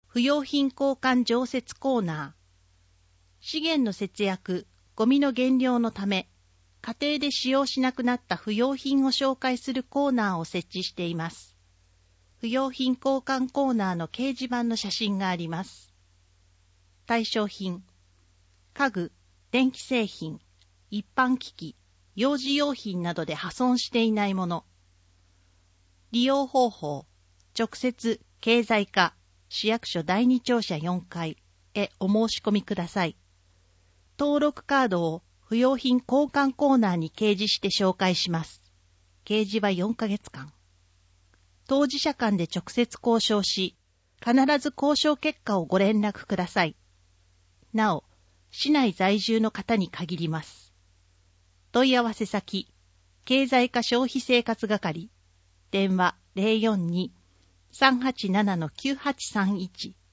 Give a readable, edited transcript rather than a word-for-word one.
不用品交換常設コーナー。資源の節約、ゴミの減量のため、家庭で使用しなくなった不用品を紹介するコーナーを設置しています。不用品交換コーナーの掲示板の写真があります。対象品、家具、電気製品、一般機器、幼児用品などで破損していないもの。利用方法、直接、経済課、市役所第2庁舎4階へお申し込みください。登録カードを不用品交換コーナーに掲示して紹介します。掲示は4ヶ月間。当事者間で直接交渉し、必ず交渉結果をご連絡ください。なお、市内在住の方に限ります。問い合わせ先、経済課消費生活係、電話 042-387-9831